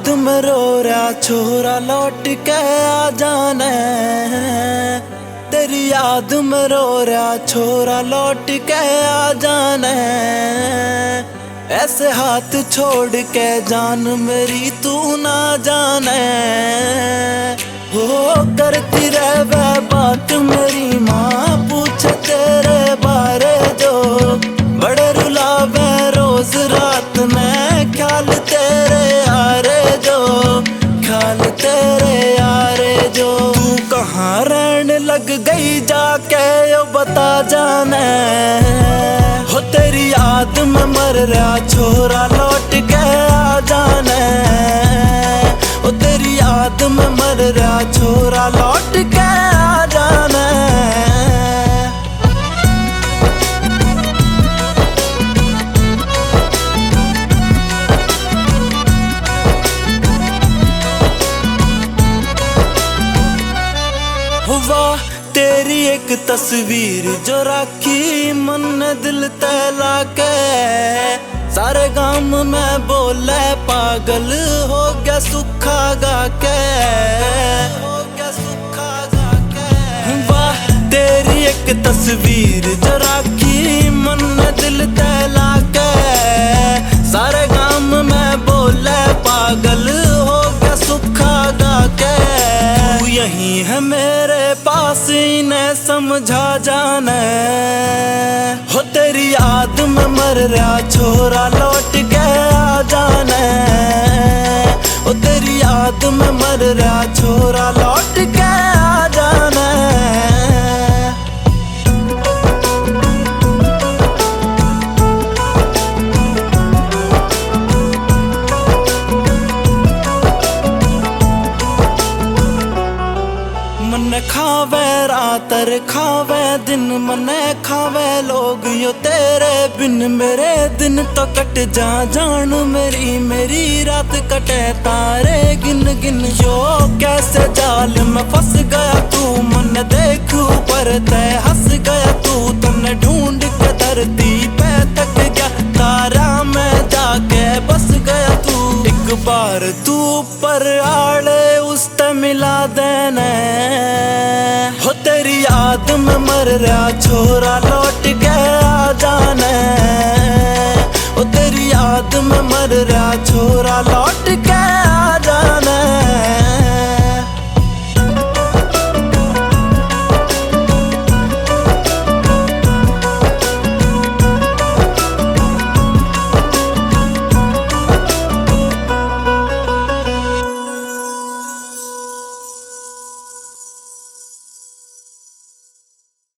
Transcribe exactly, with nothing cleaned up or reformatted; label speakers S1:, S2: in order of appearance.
S1: याद में रो रहा छोरा लौट के आ जाना। तेरी याद में रो रहा छोरा लौट के आ जाना। ऐसे हाथ छोड़ के जान मेरी तू ना जाने। हो करती रह वह बात मेरी माँ पूछे तेरे बारे जो। बड़े रुलावे रोज रात में ख्याल तेरे यारे जो। ख्याल तेरे यारे जो। तू कहाँ रहने लग गई जाके यो बता जाने। हो तेरी याद में मर रहा छोरा लौट के आ जाने। हो तेरी याद में मर रहा छोरा लौट के आ जाने। वाह तेरी एक तस्वीर जो रखी मन ने दिल तैला के। सारे गांव में बोले पागल हो गया सुखा गा के। हो गया सुखा गा के। वाह तेरी एक तस्वीर जो रखी मन ने दिल तैला के। सारे गांव में बोले पागल हो गया सुखा गा के। तू यही है मेरे पास इन्हें समझा जाना। हो तेरी याद में मर रहा छोरा लौट के आ जाना। हो तेरी याद में मर रहा छोरा लौट के आ जाना। मन खावे रातर खावे दिन मन खावे लोग यो तेरे बिन। मेरे दिन तो कट जा जान मेरी मेरी रात कटे तारे गिन गिन। यो कैसे जाल में फंस गया तू मन देखू पर तय हंस गया तू। तन्ने ढूंढ के धरती पे तक गया तारा में जाके बस गया तू। एक बार तू पर आड़े उस ते मिला देने। हो तेरी याद में मर रहा छोरा लौट के आ जाने।